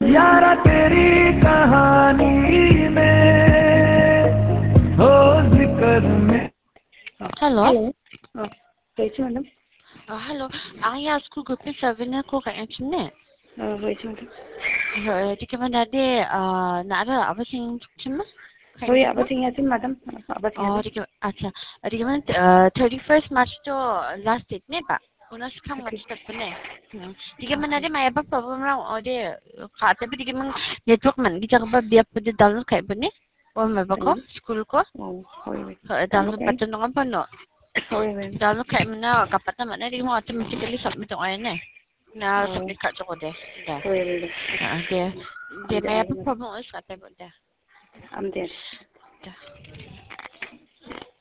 यारा तेरी कहानी में हो जिक्र में Hello. होइछ madam Hello. Ayah school group ni 7 ko kaya chine. होइछ madam Di ka man dati nara apa sing chima? होइ अब चाहिँ यहाँ चाहिँ मैडम अब चाहिँ Oh, di ka acha. Di ka man 31st March to last date ne ba? Unas kang match tak pa ne. Di ka man dati may apa problem lang o di khate ba di ka man network man di ka ba biya pa di download kay ba ne? O may ba ko school ko? होइ Download pa to nga pa no. होइ madam Download kay mo na kapat naman na di mo automatically submit ang ayan eh. Na submit ka ko de. Da. होइ madam De may apa problem us kate ba da. I'm there Da.